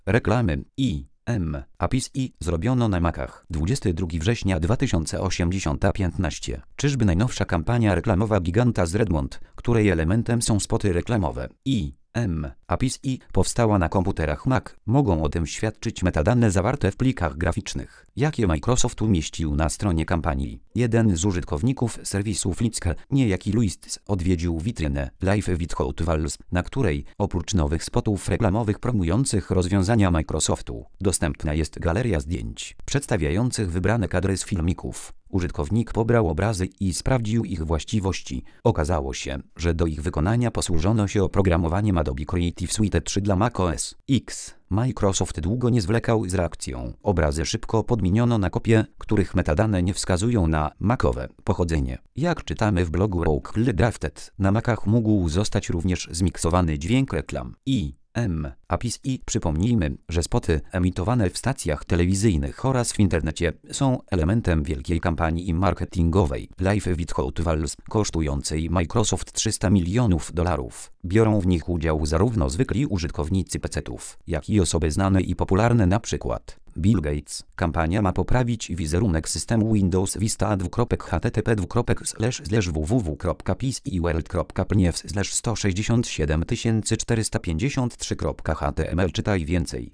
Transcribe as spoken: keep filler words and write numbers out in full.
Reklamy I M A P I S I zrobiono na Macach. dwudziestego drugiego września dwa tysiące osiemdziesiąt piętnaście. Czyżby najnowsza kampania reklamowa giganta z Redmond, której elementem są spoty reklamowe I M A P I S I, powstała na komputerach Mac? Mogą o tym świadczyć metadane zawarte w plikach graficznych, jakie Microsoft umieścił na stronie kampanii. Jeden z użytkowników serwisu Flickr, niejaki Luis, odwiedził witrynę Live with Hot Wheels, na której, oprócz nowych spotów reklamowych promujących rozwiązania Microsoftu, dostępna jest galeria zdjęć przedstawiających wybrane kadry z filmików. Użytkownik pobrał obrazy i sprawdził ich właściwości. Okazało się, że do ich wykonania posłużono się oprogramowaniem Adobe Creative Suite trzy dla macOS X. Microsoft długo nie zwlekał z reakcją. Obrazy szybko podmieniono na kopie, których metadane nie wskazują na macowe pochodzenie. Jak czytamy w blogu Locally Drafted, na Macach mógł zostać również zmiksowany dźwięk reklam I M A P I S I. Przypomnijmy, że spoty emitowane w stacjach telewizyjnych oraz w internecie są elementem wielkiej kampanii marketingowej Live with Hot Wheels, kosztującej Microsoft trzysta milionów dolarów. Biorą w nich udział zarówno zwykli użytkownicy pecetów, jak i osoby znane i popularne, na przykład Bill Gates. Kampania ma poprawić wizerunek systemu Windows Vista h t t p w w w kropka pisiworld kropka p n f slash sto sześćdziesiąt siedem tysięcy czterysta pięćdziesiąt trzy kropka h t m l. Czytaj więcej.